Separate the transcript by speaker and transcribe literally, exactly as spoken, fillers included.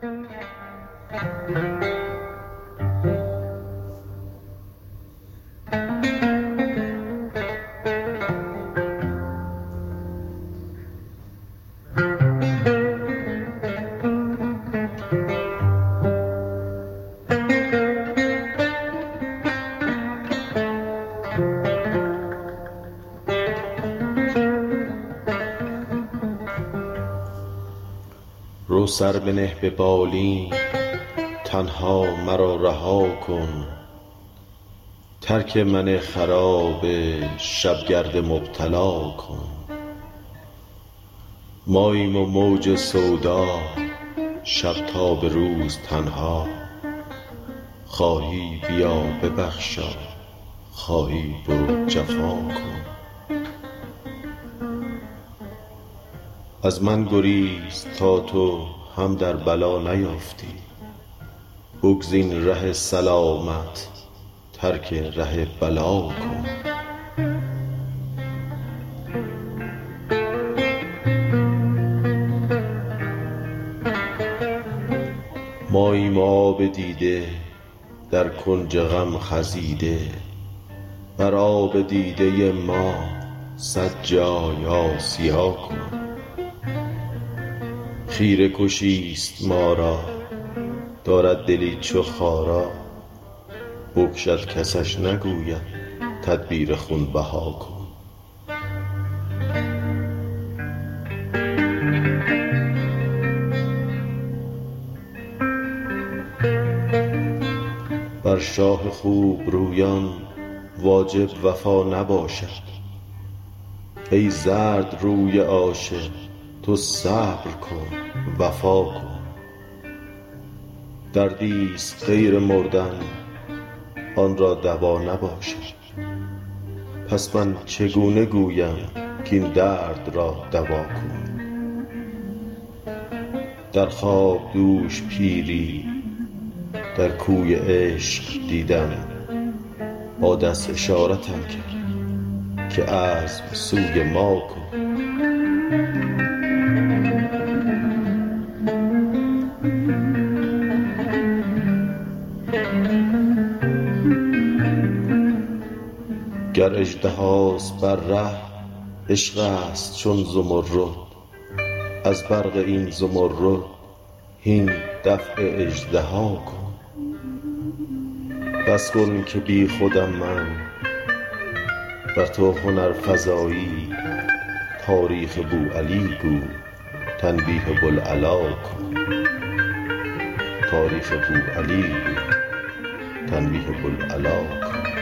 Speaker 1: رو سر بنه به بالین تنها مرا رها کن، ترک من خراب شبگرد مبتلا کن. ماییم و موج سودا شب تا به روز تنها، خواهی بیا ببخشا خواهی برو جفا کن. از من گریز تا تو هم در بلا نیافتی، بگزین ره سلامت ترک ره بلا کن. ماییم آب دیده در کنج غم خزیده، بر آب دیده ما صد جای آسیا کن. خیره کشیست ما را دارد دلی چو خارا، بکشد کسش نگوید تدبیر خونبها کن. بر شاه خوب رویان واجب وفا نباشد، ای زرد روی عاشق تو صبر کن وفا کن. دردیست غیر مردن آن را دوا نباشد، پس من چگونه گویم کاین درد را دوا کن. در خواب دوش پیری در کوی عشق دیدم، با دست اشارتم کرد که عزم سوی ما کن. گر اژدهاست بر ره عشق است چون زمرد، از برق این زمرد هین دفع اژدها کن. بس کن که بی خودم من بر تو هنرفزایی، تاریخ بوعلی گو تنبیه بوالعلا کن. تاریخ بوعلی گو تنبیه بوالعلا کن.